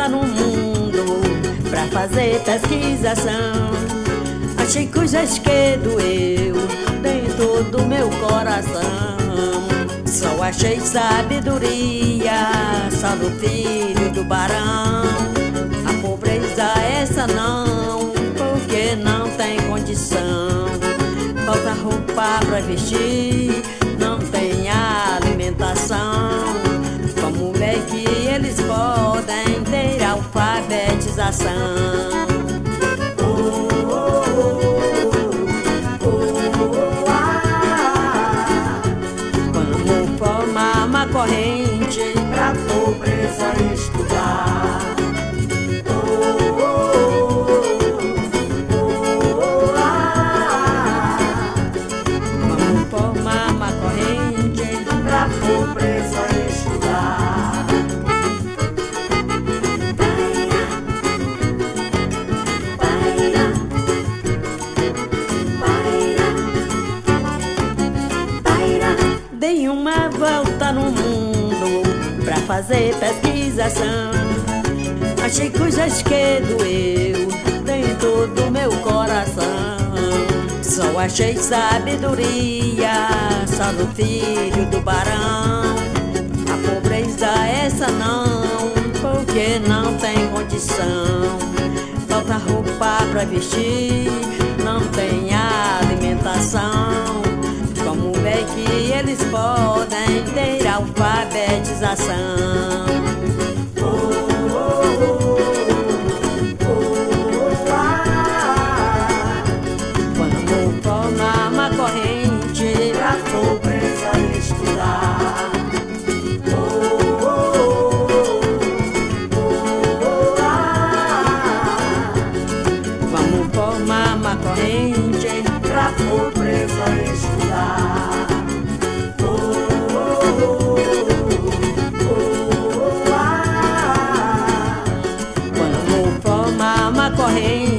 volta no mundo pra fazer pesquisação. Achei coisas que doeu dentro do meu coração. Só achei sabedoria só no filho do barão. A pobreza essa não, porque não tem condição. Falta roupa pra vestir, não tem alimentação. Como é que eles podem ter alfabetização? Vamos formar uma corrente pra pobreza estudar. Vamos formar uma corrente pra pobreza estudar. Dei uma volta no mundo pra fazer pesquisação. Achei coisas que doeu dentro do meu coração. Só achei sabedoria só no filho do barão. A pobreza essa não, porque não tem condição. Falta roupa pra vestir, não tem alimentação. Como é que eles podem ter alfabetização? Vamos formar uma corrente pra pobreza estudar. Vamos formar uma corrente pra pobreza estudar. Vamos formar uma corrente